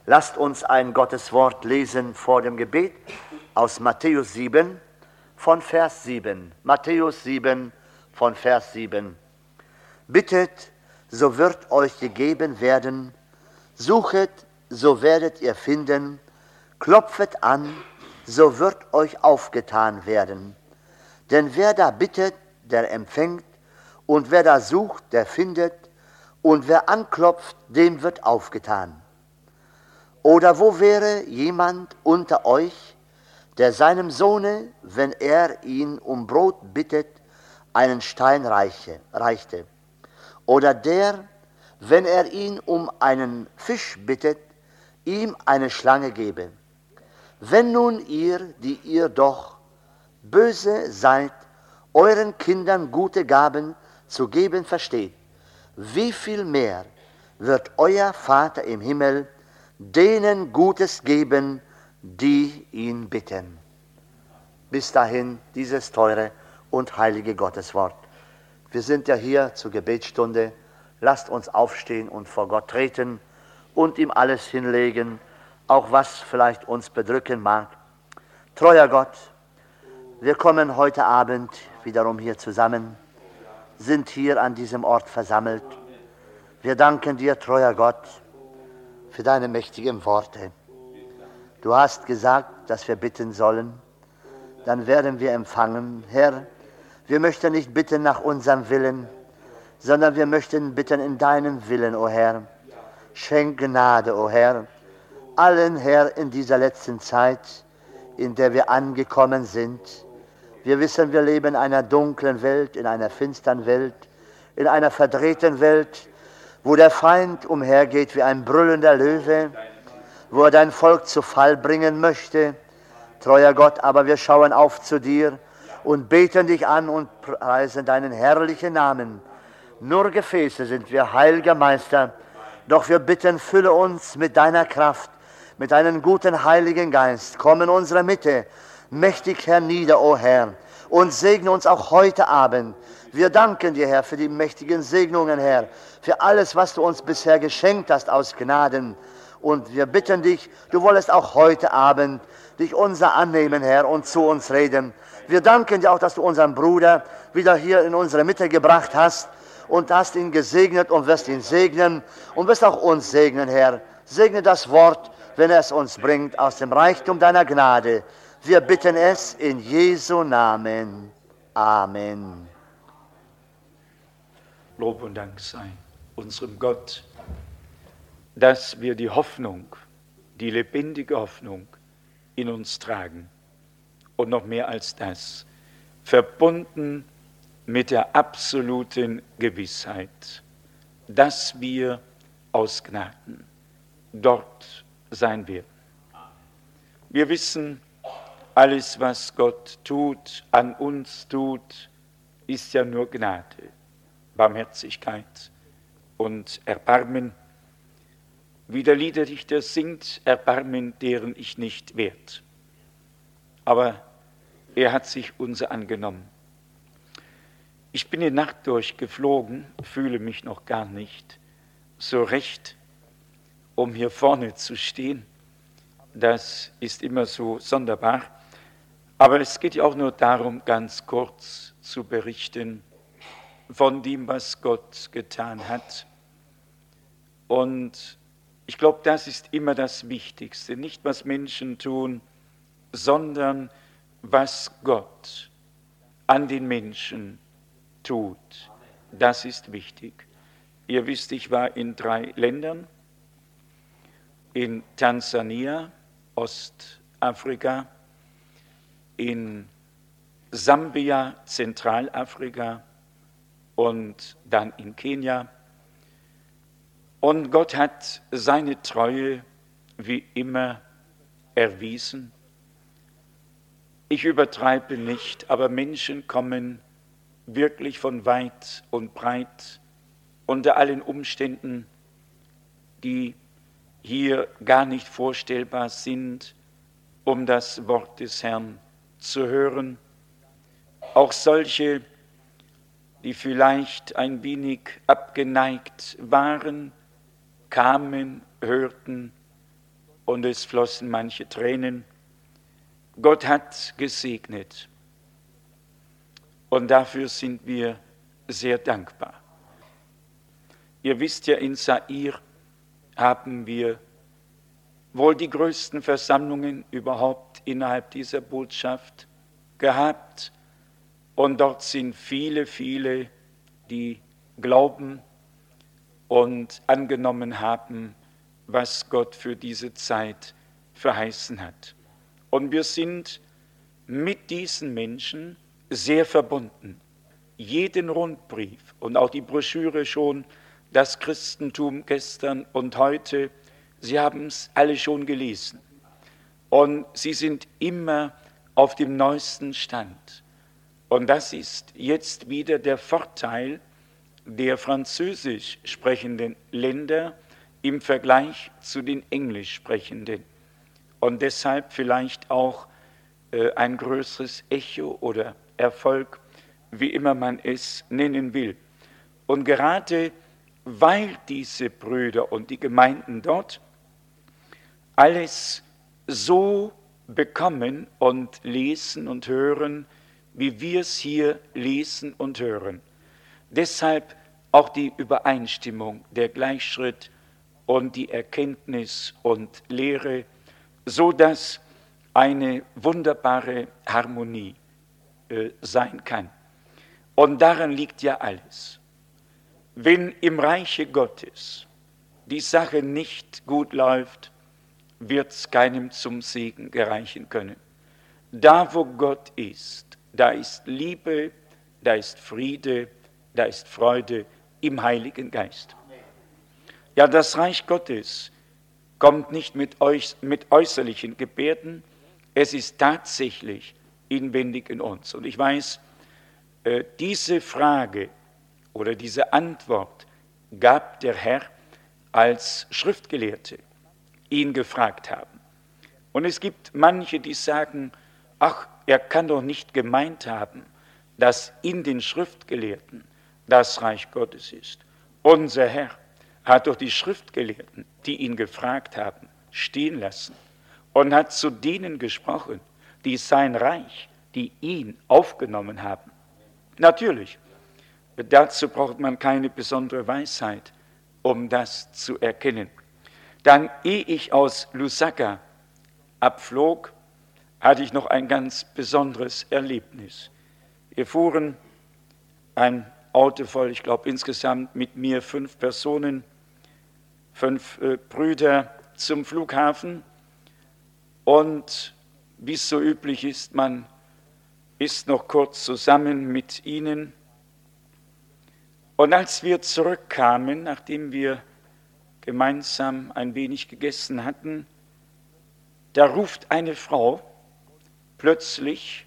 Lasst uns ein Gotteswort lesen vor dem Gebet aus Matthäus 7 von Vers 7. Matthäus 7 von Vers 7. Bittet, so wird euch gegeben werden, suchet, so werdet ihr finden, klopfet an, so wird euch aufgetan werden. Denn wer da bittet, der empfängt, und wer da sucht, der findet, und wer anklopft, dem wird aufgetan. Oder wo wäre jemand unter euch, der seinem Sohne, wenn er ihn um Brot bittet, einen Stein reichte? Oder der, wenn er ihn um einen Fisch bittet, ihm eine Schlange gebe? Wenn nun ihr, die ihr doch böse seid, euren Kindern gute Gaben zu geben versteht, wie viel mehr wird euer Vater im Himmel denen Gutes geben, die ihn bitten. Bis dahin dieses teure und heilige Gotteswort. Wir sind ja hier zur Gebetsstunde. Lasst uns aufstehen und vor Gott treten und ihm alles hinlegen, auch was vielleicht uns bedrücken mag. Treuer Gott, wir kommen heute Abend wiederum hier zusammen, sind hier an diesem Ort versammelt. Wir danken dir, treuer Gott, für deine mächtigen Worte. Du hast gesagt, dass wir bitten sollen, dann werden wir empfangen. Herr, wir möchten nicht bitten nach unserem Willen, sondern wir möchten bitten in deinem Willen, o Herr. Schenk Gnade, o Herr, allen, Herr, in dieser letzten Zeit, in der wir angekommen sind. Wir wissen, wir leben in einer dunklen Welt, in einer finstern Welt, in einer verdrehten Welt, wo der Feind umhergeht wie ein brüllender Löwe, wo er dein Volk zu Fall bringen möchte. Treuer Gott, aber wir schauen auf zu dir und beten dich an und preisen deinen herrlichen Namen. Nur Gefäße sind wir, heiliger Meister, doch wir bitten, fülle uns mit deiner Kraft, mit deinem guten Heiligen Geist. Komm in unsere Mitte, mächtig hernieder, o Herr, und segne uns auch heute Abend. Wir danken dir, Herr, für die mächtigen Segnungen, Herr, für alles, was du uns bisher geschenkt hast aus Gnaden. Und wir bitten dich, du wolltest auch heute Abend dich unser annehmen, Herr, und zu uns reden. Wir danken dir auch, dass du unseren Bruder wieder hier in unsere Mitte gebracht hast und hast ihn gesegnet und wirst ihn segnen und wirst auch uns segnen, Herr. Segne das Wort, wenn er es uns bringt, aus dem Reichtum deiner Gnade. Wir bitten es in Jesu Namen. Amen. Lob und Dank sei unserem Gott, dass wir die Hoffnung, die lebendige Hoffnung in uns tragen. Und noch mehr als das, verbunden mit der absoluten Gewissheit, dass wir aus Gnaden dort sein werden. Wir wissen, alles, was Gott tut, an uns tut, ist ja nur Gnade, Barmherzigkeit und Erbarmen. Wie der Liederdichter singt, Erbarmen, deren ich nicht wert. Aber er hat sich unser angenommen. Ich bin die Nacht durchgeflogen, fühle mich noch gar nicht so recht, um hier vorne zu stehen. Das ist immer so sonderbar. Aber es geht ja auch nur darum, ganz kurz zu berichten von dem, was Gott getan hat. Und ich glaube, das ist immer das Wichtigste. Nicht, was Menschen tun, sondern was Gott an den Menschen tut. Das ist wichtig. Ihr wisst, ich war in 3 Ländern. In Tansania, Ostafrika, in Sambia, Zentralafrika und dann in Kenia. Und Gott hat seine Treue wie immer erwiesen. Ich übertreibe nicht, aber Menschen kommen wirklich von weit und breit unter allen Umständen, die hier gar nicht vorstellbar sind, um das Wort des Herrn zu hören. Auch solche, die vielleicht ein wenig abgeneigt waren, kamen, hörten und es flossen manche Tränen. Gott hat gesegnet und dafür sind wir sehr dankbar. Ihr wisst ja, in Zaire haben wir wohl die größten Versammlungen überhaupt innerhalb dieser Botschaft gehabt. Und dort sind viele, viele, die glauben und angenommen haben, was Gott für diese Zeit verheißen hat. Und wir sind mit diesen Menschen sehr verbunden. Jeden Rundbrief und auch die Broschüre schon, das Christentum gestern und heute, Sie haben es alle schon gelesen. Und Sie sind immer auf dem neuesten Stand. Und das ist jetzt wieder der Vorteil der französisch sprechenden Länder im Vergleich zu den englisch sprechenden. Und deshalb vielleicht auch ein größeres Echo oder Erfolg, wie immer man es nennen will. Und gerade weil diese Brüder und die Gemeinden dort alles so bekommen und lesen und hören, wie wir es hier lesen und hören. Deshalb auch die Übereinstimmung, der Gleichschritt und die Erkenntnis und Lehre, so dass eine wunderbare Harmonie sein kann. Und daran liegt ja alles. Wenn im Reiche Gottes die Sache nicht gut läuft, wird es keinem zum Segen gereichen können. Da, wo Gott ist, da ist Liebe, da ist Friede, da ist Freude im Heiligen Geist. Ja, das Reich Gottes kommt nicht mit äußerlichen Gebärden, es ist tatsächlich inwendig in uns. Und ich weiß, diese Frage oder diese Antwort gab der Herr, als Schriftgelehrte ihn gefragt haben. Und es gibt manche, die sagen, ach, er kann doch nicht gemeint haben, dass in den Schriftgelehrten das Reich Gottes ist. Unser Herr hat doch die Schriftgelehrten, die ihn gefragt haben, stehen lassen und hat zu denen gesprochen, die sein Reich, die ihn aufgenommen haben. Natürlich, dazu braucht man keine besondere Weisheit, um das zu erkennen. Dann, ehe ich aus Lusaka abflog, hatte ich noch ein ganz besonderes Erlebnis. Wir fuhren ein Auto voll, ich glaube insgesamt mit mir 5 Personen, 5 Brüder zum Flughafen. Und wie es so üblich ist, man ist noch kurz zusammen mit ihnen. Und als wir zurückkamen, nachdem wir gemeinsam ein wenig gegessen hatten, da ruft eine Frau plötzlich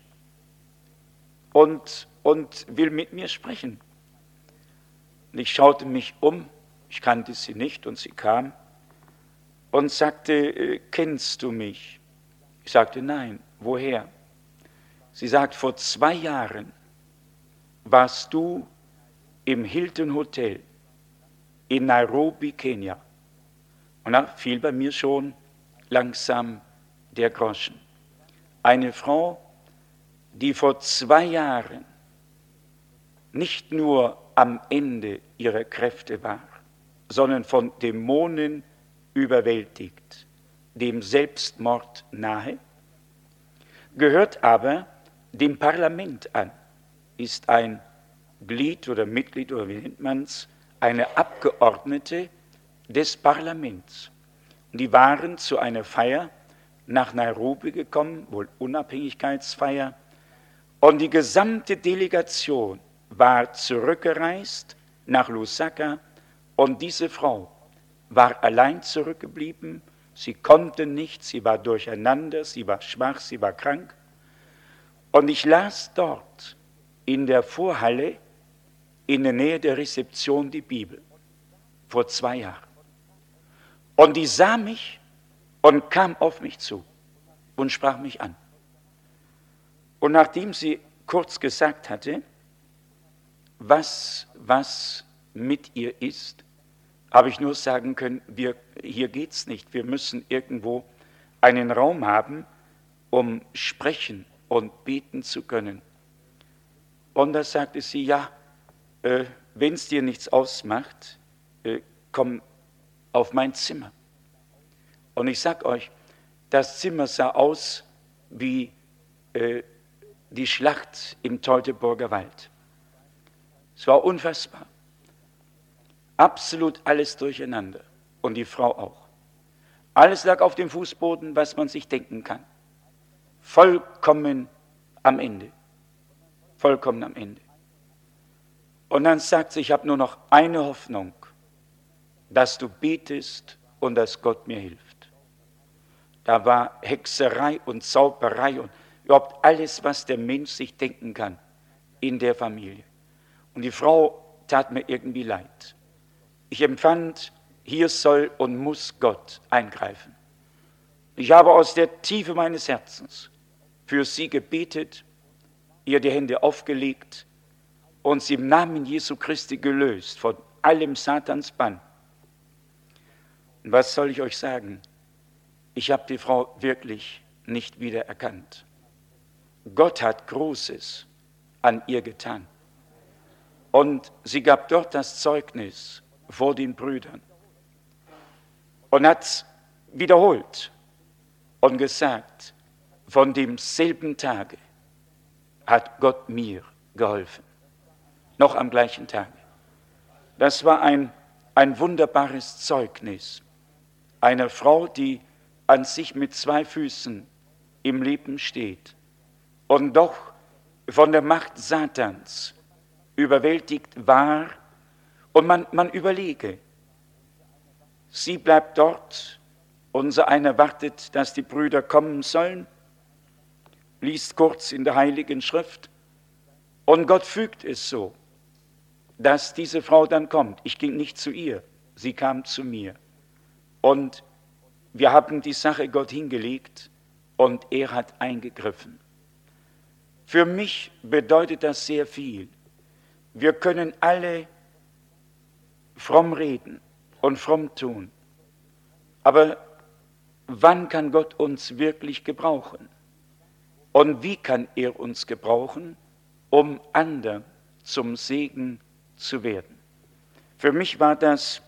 und will mit mir sprechen. Und ich schaute mich um, ich kannte sie nicht und sie kam und sagte, kennst du mich? Ich sagte, nein, woher? Sie sagt, vor 2 Jahren warst du im Hilton Hotel in Nairobi, Kenia. Und da fiel bei mir schon langsam der Groschen. Eine Frau, die vor 2 Jahren nicht nur am Ende ihrer Kräfte war, sondern von Dämonen überwältigt, dem Selbstmord nahe, gehört aber dem Parlament an, ist ein Glied oder Mitglied oder wie nennt man es, eine Abgeordnete des Parlaments. Und die waren zu einer Feier nach Nairobi gekommen, wohl Unabhängigkeitsfeier, und die gesamte Delegation war zurückgereist nach Lusaka und diese Frau war allein zurückgeblieben. Sie konnte nicht, sie war durcheinander, sie war schwach, sie war krank. Und ich las dort in der Vorhalle in der Nähe der Rezeption die Bibel vor 2 Jahren. Und die sah mich und kam auf mich zu und sprach mich an. Und nachdem sie kurz gesagt hatte, was mit ihr ist, habe ich nur sagen können, hier geht es nicht. Wir müssen irgendwo einen Raum haben, um sprechen und beten zu können. Und da sagte sie, ja, wenn es dir nichts ausmacht, komm auf mein Zimmer. Und ich sag euch, das Zimmer sah aus wie die Schlacht im Teutoburger Wald. Es war unfassbar. Absolut alles durcheinander. Und die Frau auch. Alles lag auf dem Fußboden, was man sich denken kann. Vollkommen am Ende. Vollkommen am Ende. Und dann sagt sie, ich habe nur noch eine Hoffnung, dass du betest und dass Gott mir hilft. Da war Hexerei und Zauberei und überhaupt alles, was der Mensch sich denken kann in der Familie. Und die Frau tat mir irgendwie leid. Ich empfand, hier soll und muss Gott eingreifen. Ich habe aus der Tiefe meines Herzens für sie gebetet, ihr die Hände aufgelegt und sie im Namen Jesu Christi gelöst von allem Satans Bann. Und was soll ich euch sagen? Ich habe die Frau wirklich nicht wiedererkannt. Gott hat Großes an ihr getan. Und sie gab dort das Zeugnis vor den Brüdern und hat wiederholt und gesagt, von demselben Tage hat Gott mir geholfen. Noch am gleichen Tage. Das war ein wunderbares Zeugnis einer Frau, die an sich mit 2 Füßen im Leben steht und doch von der Macht Satans überwältigt war. Und man überlege, sie bleibt dort, unser einer wartet, dass die Brüder kommen sollen, liest kurz in der Heiligen Schrift und Gott fügt es so, dass diese Frau dann kommt. Ich ging nicht zu ihr, sie kam zu mir. Und wir haben die Sache Gott hingelegt und er hat eingegriffen. Für mich bedeutet das sehr viel. Wir können alle fromm reden und fromm tun. Aber wann kann Gott uns wirklich gebrauchen? Und wie kann er uns gebrauchen, um anderen zum Segen zu werden? Für mich war das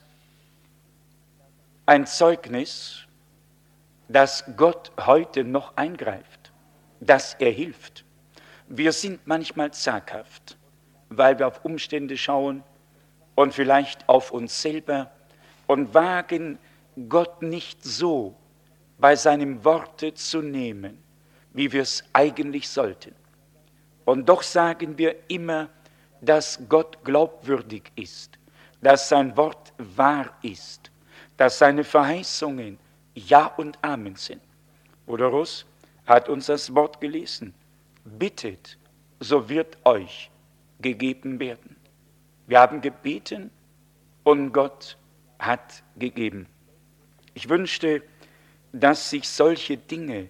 ein Zeugnis, dass Gott heute noch eingreift, dass er hilft. Wir sind manchmal zaghaft, weil wir auf Umstände schauen und vielleicht auf uns selber und wagen, Gott nicht so bei seinem Worte zu nehmen, wie wir es eigentlich sollten. Und doch sagen wir immer, dass Gott glaubwürdig ist, dass sein Wort wahr ist, dass seine Verheißungen Ja und Amen sind. Bruder Russ hat uns das Wort gelesen. Bittet, so wird euch gegeben werden. Wir haben gebeten und Gott hat gegeben. Ich wünschte, dass sich solche Dinge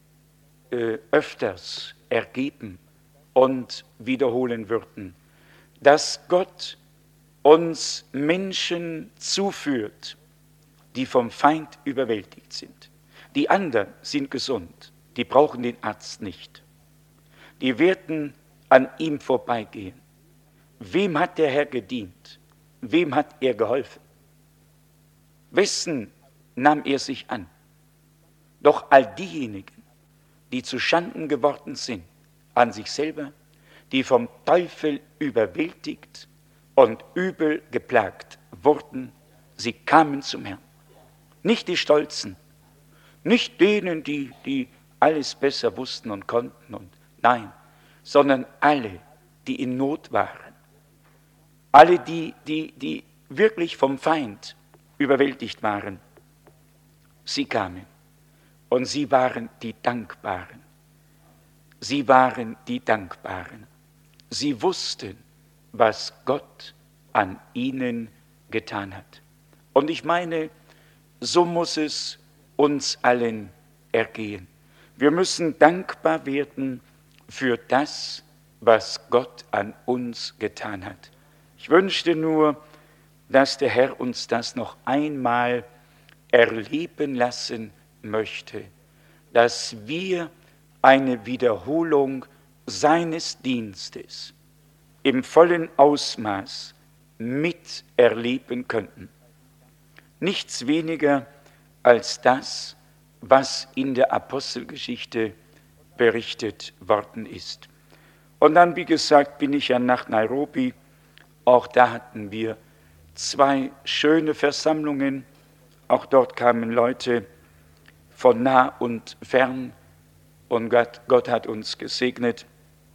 öfters ergeben und wiederholen würden. Dass Gott uns Menschen zuführt, die vom Feind überwältigt sind. Die anderen sind gesund, die brauchen den Arzt nicht. Die werden an ihm vorbeigehen. Wem hat der Herr gedient? Wem hat er geholfen? Wessen nahm er sich an? Doch all diejenigen, die zu Schanden geworden sind an sich selber, die vom Teufel überwältigt und übel geplagt wurden, sie kamen zum Herrn. Nicht die Stolzen, nicht denen, die alles besser wussten und konnten, und nein, sondern alle, die in Not waren. Alle, die wirklich vom Feind überwältigt waren. Sie kamen und sie waren die Dankbaren. Sie waren die Dankbaren. Sie wussten, was Gott an ihnen getan hat. Und ich meine, so muss es uns allen ergehen. Wir müssen dankbar werden für das, was Gott an uns getan hat. Ich wünschte nur, dass der Herr uns das noch einmal erleben lassen möchte, dass wir eine Wiederholung seines Dienstes im vollen Ausmaß miterleben könnten. Nichts weniger als das, was in der Apostelgeschichte berichtet worden ist. Und dann, wie gesagt, bin ich ja nach Nairobi. Auch da hatten wir 2 schöne Versammlungen. Auch dort kamen Leute von nah und fern. Und Gott hat uns gesegnet.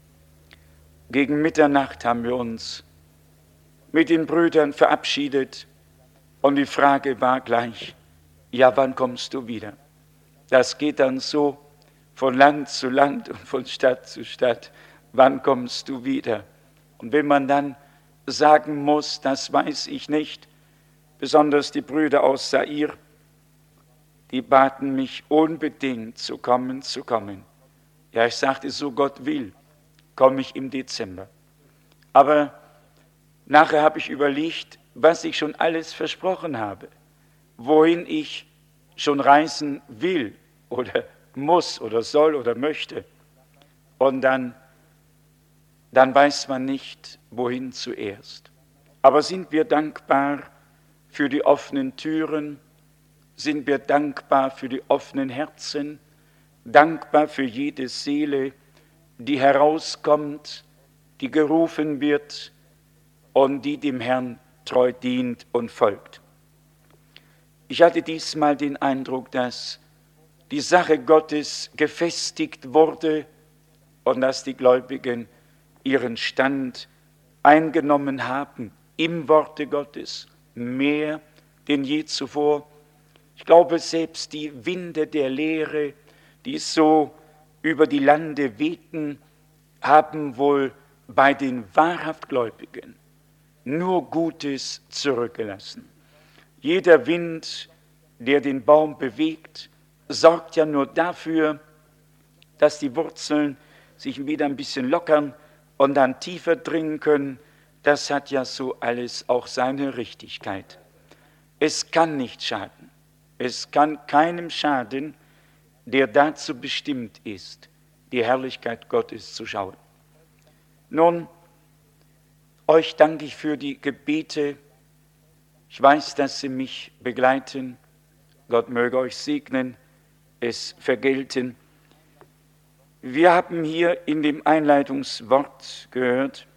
Gegen Mitternacht haben wir uns mit den Brüdern verabschiedet. Und die Frage war gleich, ja, wann kommst du wieder? Das geht dann so von Land zu Land und von Stadt zu Stadt. Wann kommst du wieder? Und wenn man dann sagen muss, das weiß ich nicht, besonders die Brüder aus Zaire, die baten mich unbedingt zu kommen. Ja, ich sagte, so Gott will, komme ich im Dezember. Aber nachher habe ich überlegt, was ich schon alles versprochen habe, wohin ich schon reisen will oder muss oder soll oder möchte. Und dann weiß man nicht, wohin zuerst. Aber sind wir dankbar für die offenen Türen? Sind wir dankbar für die offenen Herzen? Dankbar für jede Seele, die herauskommt, die gerufen wird und die dem Herrn treu dient und folgt. Ich hatte diesmal den Eindruck, dass die Sache Gottes gefestigt wurde und dass die Gläubigen ihren Stand eingenommen haben im Worte Gottes, mehr denn je zuvor. Ich glaube, selbst die Winde der Lehre, die so über die Lande wehten, haben wohl bei den wahrhaft Gläubigen nur Gutes zurückgelassen. Jeder Wind, der den Baum bewegt, sorgt ja nur dafür, dass die Wurzeln sich wieder ein bisschen lockern und dann tiefer dringen können. Das hat ja so alles auch seine Richtigkeit. Es kann nicht schaden. Es kann keinem schaden, der dazu bestimmt ist, die Herrlichkeit Gottes zu schauen. Nun, euch danke ich für die Gebete. Ich weiß, dass sie mich begleiten. Gott möge euch segnen, es vergelten. Wir haben hier in dem Einleitungswort gehört,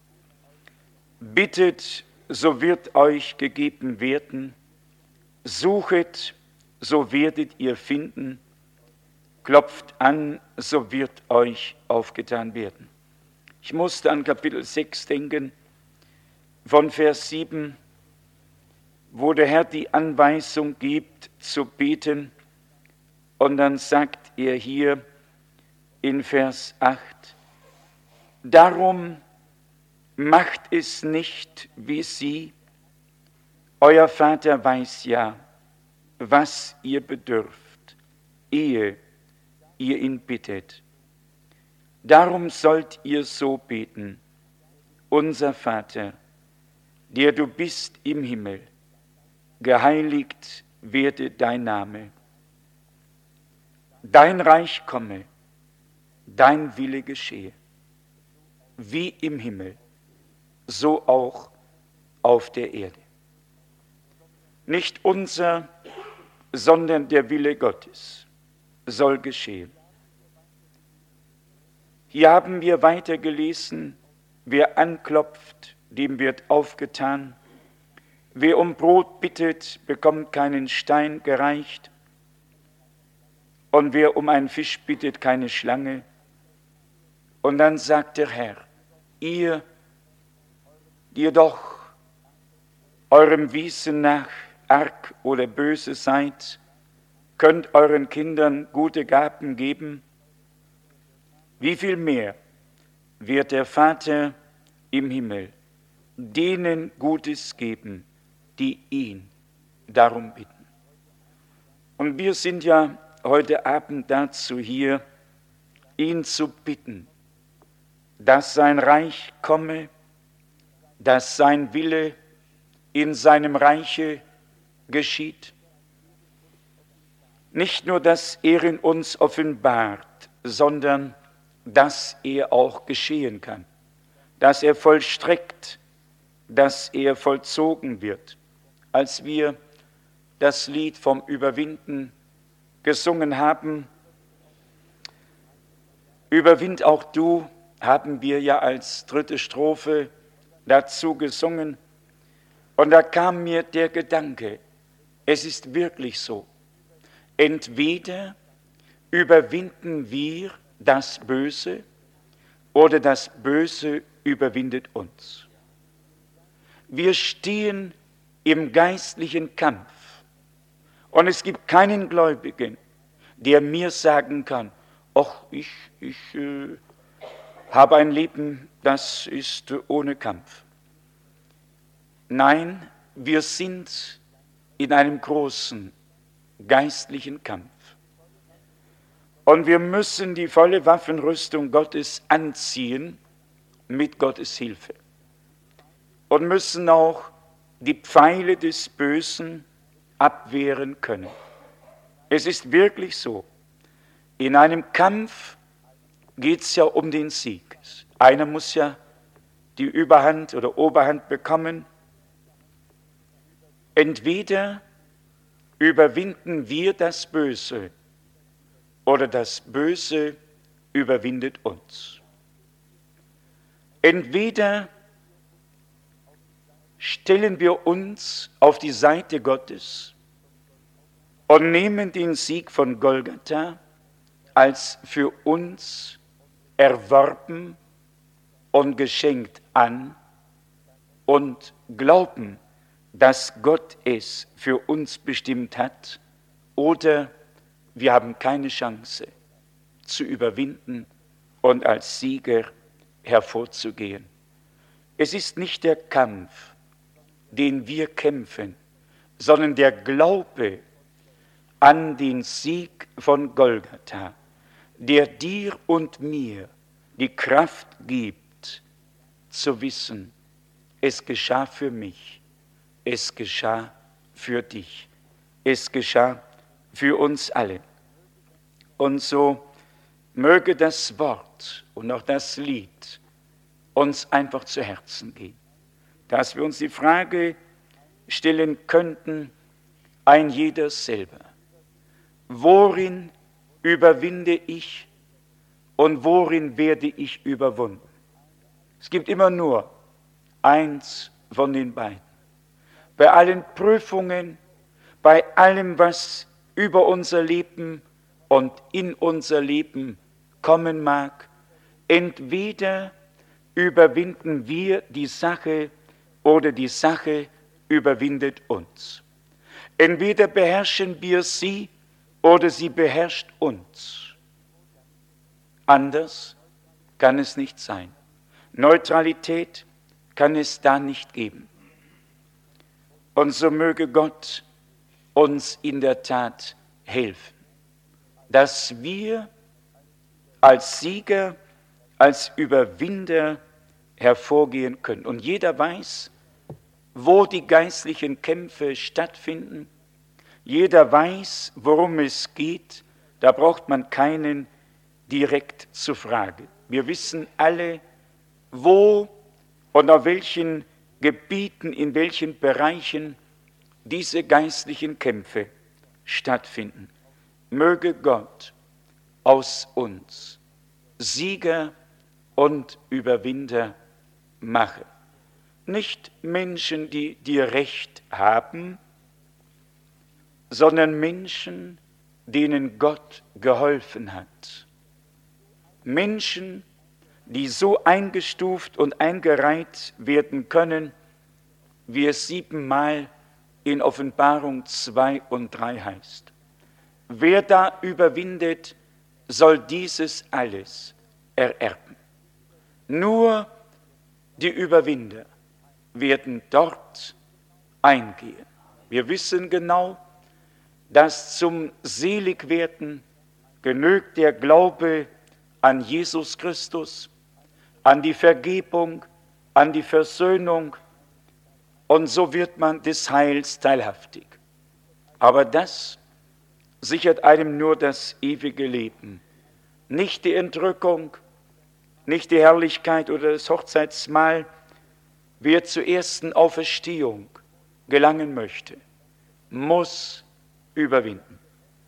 bittet, so wird euch gegeben werden, suchet, so werdet ihr finden, klopft an, so wird euch aufgetan werden. Ich musste an Kapitel 6 denken, von Vers 7, wo der Herr die Anweisung gibt, zu beten, und dann sagt er hier in Vers 8, darum macht es nicht wie sie, euer Vater weiß ja, was ihr bedürft, ehe ihr ihn bittet. Darum sollt ihr so beten, unser Vater, der du bist im Himmel, geheiligt werde dein Name. Dein Reich komme, dein Wille geschehe, wie im Himmel, so auch auf der Erde. Nicht unser, sondern der Wille Gottes soll geschehen. Hier haben wir weiter gelesen, wer anklopft, dem wird aufgetan. Wer um Brot bittet, bekommt keinen Stein gereicht. Und wer um einen Fisch bittet, keine Schlange. Und dann sagt der Herr, ihr, die doch eurem Wissen nach arg oder böse seid, könnt euren Kindern gute Gaben geben. Wie viel mehr wird der Vater im Himmel denen Gutes geben, die ihn darum bitten. Und wir sind ja heute Abend dazu hier, ihn zu bitten, dass sein Reich komme, dass sein Wille in seinem Reiche geschieht. Nicht nur, dass er in uns offenbart, sondern dass er auch geschehen kann, dass er vollstreckt, dass er vollzogen wird. Als wir das Lied vom Überwinden gesungen haben, Überwind auch du, haben wir ja als dritte Strophe dazu gesungen. Und da kam mir der Gedanke, es ist wirklich so, entweder überwinden wir das Böse oder das Böse überwindet uns. Wir stehen im geistlichen Kampf und es gibt keinen Gläubigen, der mir sagen kann, ach, ich habe ein Leben, das ist ohne Kampf. Nein, wir sind in einem großen geistlichen Kampf. Und wir müssen die volle Waffenrüstung Gottes anziehen mit Gottes Hilfe. Und müssen auch die Pfeile des Bösen abwehren können. Es ist wirklich so, in einem Kampf geht es ja um den Sieg. Einer muss ja die Überhand oder Oberhand bekommen. Entweder überwinden wir das Böse oder das Böse überwindet uns. Entweder stellen wir uns auf die Seite Gottes und nehmen den Sieg von Golgatha als für uns erworben und geschenkt an und glauben, dass Gott es für uns bestimmt hat, oder wir haben keine Chance zu überwinden und als Sieger hervorzugehen. Es ist nicht der Kampf, den wir kämpfen, sondern der Glaube an den Sieg von Golgatha, der dir und mir die Kraft gibt, zu wissen, es geschah für mich, es geschah für dich, es geschah für uns alle. Und so möge das Wort und auch das Lied uns einfach zu Herzen gehen, dass wir uns die Frage stellen könnten, ein jeder selber, worin überwinde ich und worin werde ich überwunden? Es gibt immer nur eins von den beiden. Bei allen Prüfungen, bei allem, was über unser Leben und in unser Leben kommen mag, entweder überwinden wir die Sache oder die Sache überwindet uns. Entweder beherrschen wir sie oder sie beherrscht uns. Anders kann es nicht sein. Neutralität kann es da nicht geben. Und so möge Gott uns in der Tat helfen, dass wir als Sieger, als Überwinder hervorgehen können. Und jeder weiß, wo die geistlichen Kämpfe stattfinden. Jeder weiß, worum es geht. Da braucht man keinen direkt zu fragen. Wir wissen alle, wo und auf welchen Gebieten, in welchen Bereichen diese geistlichen Kämpfe stattfinden. Möge Gott aus uns Sieger und Überwinder machen. Nicht Menschen, die dir Recht haben, sondern Menschen, denen Gott geholfen hat. Menschen, die so eingestuft und eingereiht werden können, wie es 7-mal in Offenbarung 2 und 3 heißt. Wer da überwindet, soll dieses alles ererben. Nur die Überwinder werden dort eingehen. Wir wissen genau, dass zum Seligwerden genügt der Glaube an Jesus Christus, an die Vergebung, an die Versöhnung, und so wird man des Heils teilhaftig. Aber das sichert einem nur das ewige Leben. Nicht die Entrückung, nicht die Herrlichkeit oder das Hochzeitsmahl. Wer zur ersten Auferstehung gelangen möchte, muss überwinden.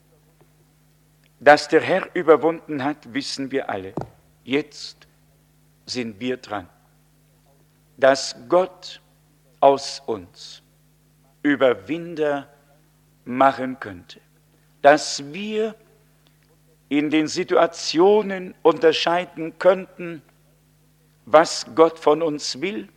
Dass der Herr überwunden hat, wissen wir alle. Jetzt sind wir dran. Dass Gott aus uns Überwinder machen könnte. Dass wir in den Situationen unterscheiden könnten, was Gott von uns will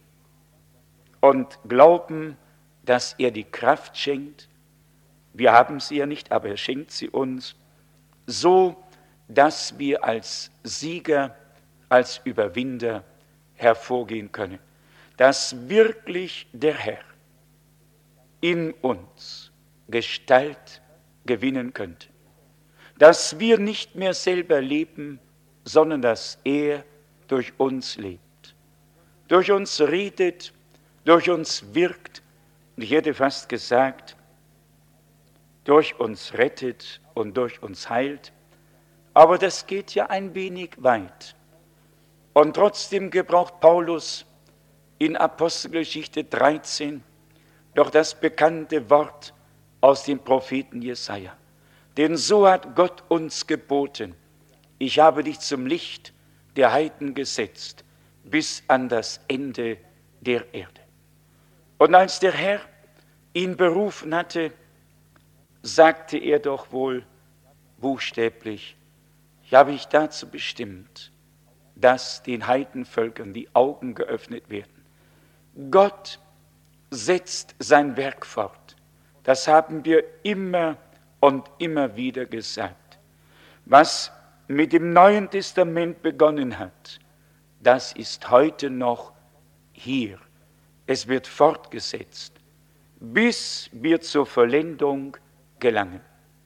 und glauben, dass er die Kraft schenkt. Wir haben sie ja nicht, aber er schenkt sie uns, so dass wir als Sieger, als Überwinder hervorgehen können. Dass wirklich der Herr in uns Gestalt gewinnen könnte. Dass wir nicht mehr selber leben, sondern dass er durch uns lebt, durch uns redet, durch uns wirkt, und ich hätte fast gesagt, durch uns rettet und durch uns heilt. Aber das geht ja ein wenig weit. Und trotzdem gebraucht Paulus in Apostelgeschichte 13 doch das bekannte Wort aus dem Propheten Jesaja. Denn so hat Gott uns geboten: Ich habe dich zum Licht der Heiden gesetzt, bis an das Ende der Erde. Und als der Herr ihn berufen hatte, sagte er doch wohl buchstäblich: Ich habe dich dazu bestimmt, dass den Heidenvölkern die Augen geöffnet werden. Gott setzt sein Werk fort. Das haben wir immer und immer wieder gesagt. Was mit dem Neuen Testament begonnen hat, das ist heute noch hier. Es wird fortgesetzt, bis wir zur Vollendung gelangen.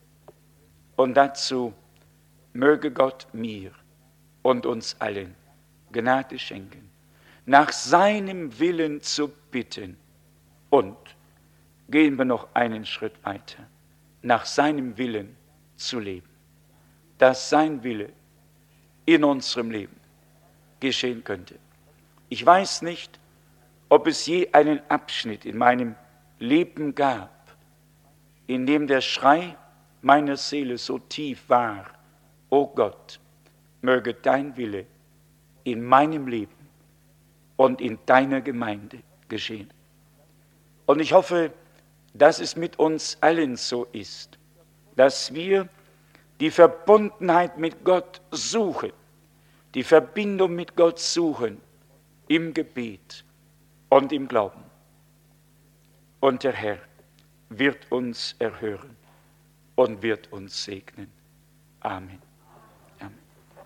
Und dazu möge Gott mir und uns allen Gnade schenken, nach seinem Willen zu bitten. Und gehen wir noch einen Schritt weiter, nach seinem Willen zu leben, dass sein Wille in unserem Leben geschehen könnte. Ich weiß nicht, ob es je einen Abschnitt in meinem Leben gab, in dem der Schrei meiner Seele so tief war: O Gott, möge dein Wille in meinem Leben und in deiner Gemeinde geschehen. Und ich hoffe, dass es mit uns allen so ist, dass wir die Verbundenheit mit Gott suchen, die Verbindung mit Gott suchen im Gebet und im Glauben. Und der Herr wird uns erhören und wird uns segnen. Amen. Amen.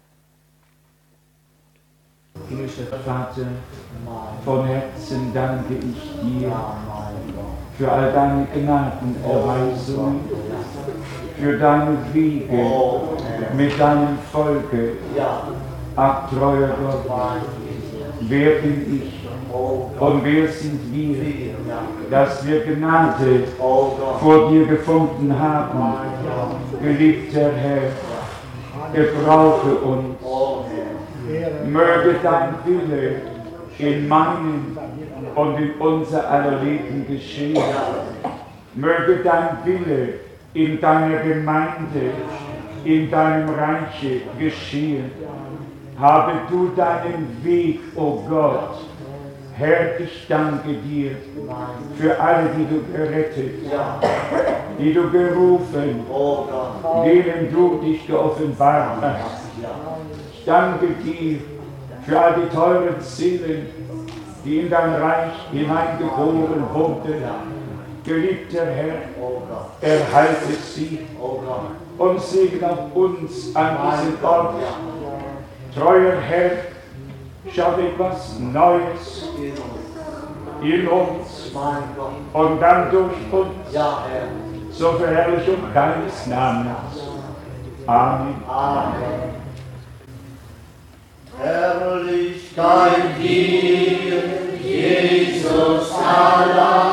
Himmlischer Vater, von Herzen danke ich dir für all deine Gnadenerweisungen, für deine Wege mit deinem Volke. Ach, treuer Gott, wer bin ich und wer sind wir, dass wir Gnade vor dir gefunden haben? Geliebter Herr, gebrauche uns. Möge dein Wille in meinem und in unser aller Leben geschehen. Möge dein Wille in deiner Gemeinde, in deinem Reiche geschehen. Habe du deinen Weg, o Gott. Herr, ich danke dir für alle, die du gerettet, die du gerufen, denen du dich geoffenbart hast. Ich danke dir für all die teuren Seelen, die in dein Reich hineingeboren wurden. Geliebter Herr, erhalte sie und segne auch uns an diesem Ort. Treuer Herr, schau etwas Neues in uns und dann durch uns zur Verherrlichung deines Namens. Amen. Amen. Herrlichkeit dir, Jesus. la la